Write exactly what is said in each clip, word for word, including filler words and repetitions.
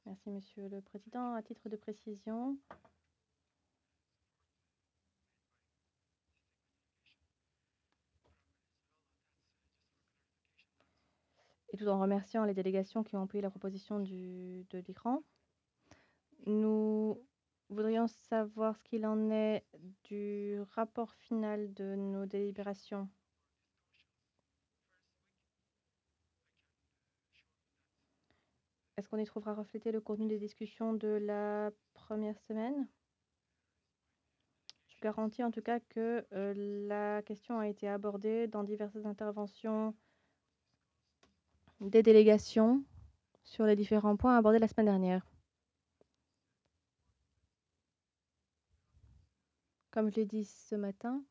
Merci, Monsieur le Président. À titre de précision, et tout en remerciant les délégations qui ont appuyé la proposition du, de l'Iran, nous voudrions savoir ce qu'il en est du rapport final de nos délibérations. Est-ce qu'on y trouvera reflété le contenu des discussions de la première semaine? Je garantis en tout cas que euh, la question a été abordée dans diverses interventions des délégations sur les différents points abordés la semaine dernière. Comme je l'ai dit ce matin,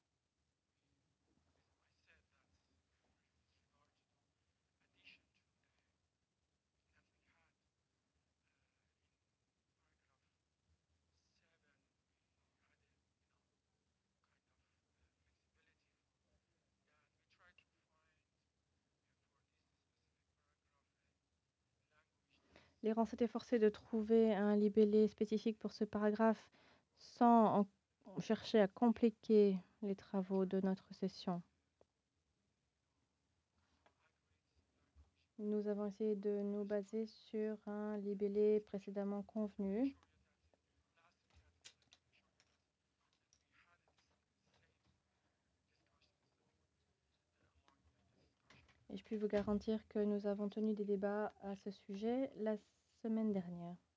l'Iran s'est efforcé de trouver un libellé spécifique pour ce paragraphe sans en chercher à compliquer les travaux de notre session. Nous avons essayé de nous baser sur un libellé précédemment convenu. Et je puis vous garantir que nous avons tenu des débats à ce sujet la semaine dernière.